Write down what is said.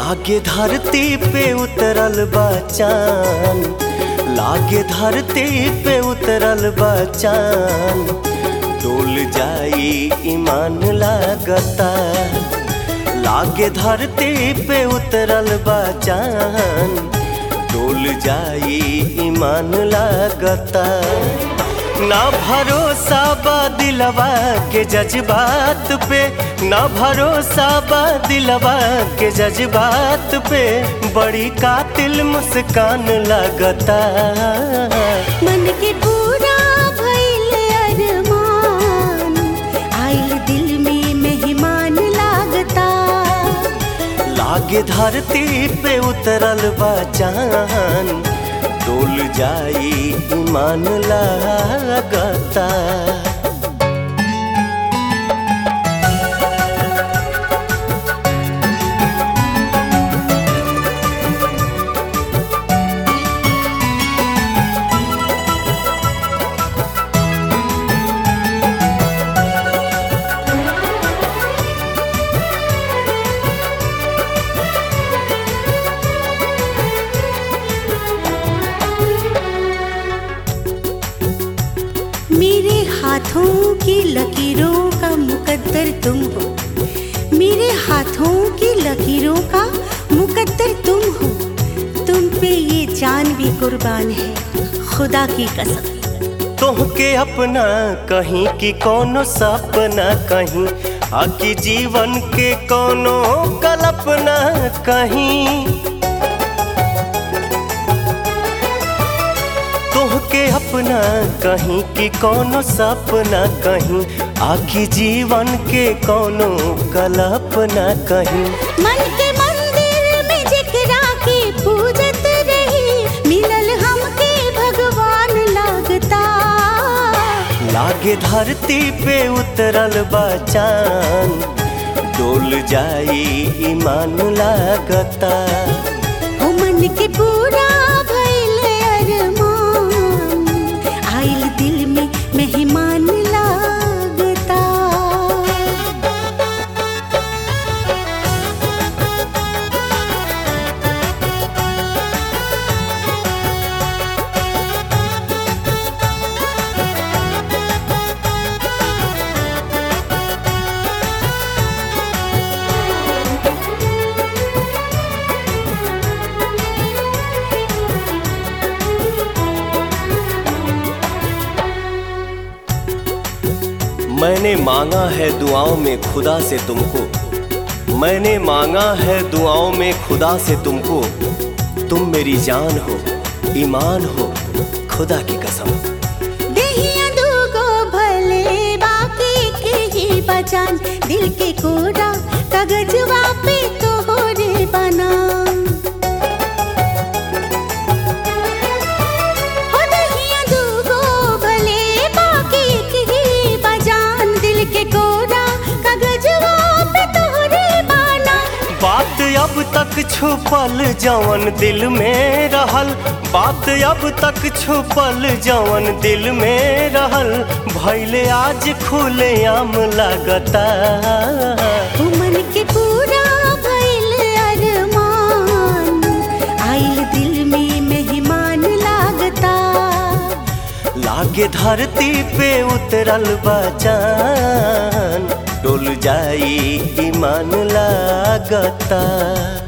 लागे धरती पे उतरल बा चाँद, लागे धरती पे उतरल बा चाँद, डोल जाई ईमान लागता। लागे धरती पे उतरल बा चाँद, डोल जाई ईमान लागता। ना भरोसा बा दिलवा के जज्बात पे, ना भरोसा बा दिलवा के जज्बात पे, बड़ी कातिल मुस्कान लगता। मन के पूरा भइल अरमान, आइल दिल में मेहमान लागता। लागे धरती पे उतरल बा चाँद, डोल जाई ईमान लागता। मेरे हाथों की लकीरों का मुकद्दर तुम हो, मेरे हाथों की लकीरों का मुकद्दर तुम हो। तुम पे ये जान भी कुर्बान है, खुदा की कसम। तोहके अपना कहीं की कोनो सपना कहीं, आकी जीवन के कोनो कल्पना कहीं। तोहके अपना कहीं की कोनो सपना कहीं, आखी जीवन के कोनो कल्पना कहीं। मन के मंदिर में जिकरा के पूजत रही, मिलल हमके भगवान लागता। लागे धरती पे उतरल बा चाँद, डोल जाई ईमान लागता। ओ मन के पूरा भइल अरमान, आइल दिल में मेहमान लागता। मैंने मांगा है दुआओं में खुदा से तुमको, मैंने मांगा है दुआओं में खुदा से तुमको। तुम मेरी जान हो, ईमान हो, खुदा की कसम। देहिया दूगो भले बाकी के ही बजान, दिल के कोरा कागजवा पे तोहरे बना। हो देहिया दूगो भले बाकी के ही बजान, दिल के कोरा कागजवा पे तोहरे बना। बात अब तक छुपल जवन दिल में रहल, बात अब तक छुपल जवन दिल में रहल, भइले आज खुलेआम लागता। ओ मन के पूरा भइल अरमान, आइल दिल में मेहमान लागता। लागे धरती पे उतरल बा चाँद, डोल जाई ईमान लागता।